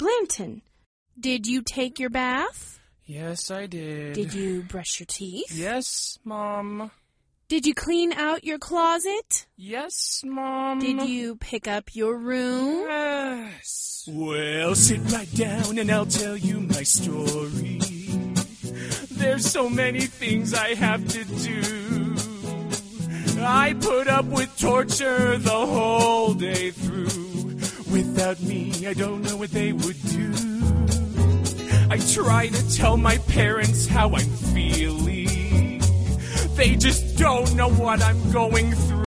Blanton, did you take your bath? Yes, I did. Did you brush your teeth? Yes, Mom. Did you clean out your closet? Yes, Mom. Did you pick up your room? Yes. Well, sit right down and I'll tell you my story. There's so many things I have to do. I put up with torture the whole day through. Without me, I don't know what they would do. I try to tell my parents how I'm feeling. They just don't know what I'm going through.